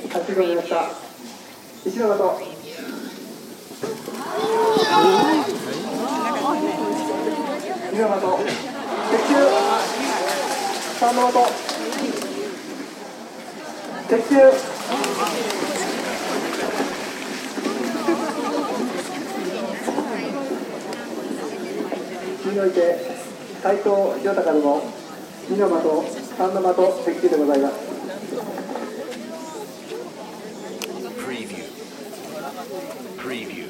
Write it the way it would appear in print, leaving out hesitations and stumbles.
走り込みました。石の的。2の的。鉄球。3の的。鉄球。において斉藤清隆殿の2の的、3の的、鉄球でございます。 Preview.